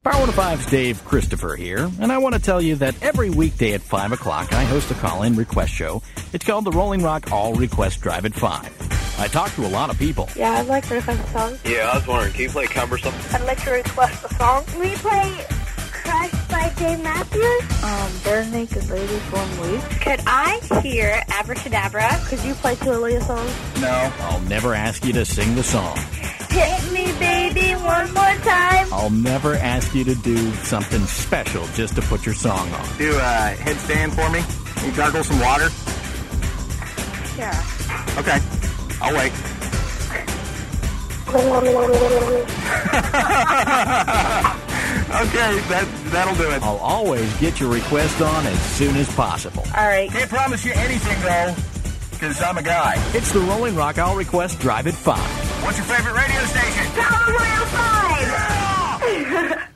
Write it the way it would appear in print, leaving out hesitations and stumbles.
Power 105's Dave Christopher here, and I want to tell you that every weekday at 5 o'clock I host a call-in request show. It's called the Rolling Rock All Request Drive at 5. I talk to a lot of people. Yeah, I'd like to request a song. Yeah, I was wondering, can you play cover something? I'd like to request a song. We play Crush by Dave Matthews. Bare Naked Lady from Week. Could I hear Abracadabra? Could you play Tulia song? No. I'll never ask you to sing the song. Hit me, baby, one more time. I'll never ask you to do something special just to put your song on. Do a headstand for me. Can you gargle some water? Yeah. Okay. I'll wait. Okay, that'll do it. I'll always get your request on as soon as possible. All right. Can't promise you anything, though, because I'm a guy. It's the Rolling Rock All Request Drive at 5. What's your favorite radio station? Power 105. Yeah!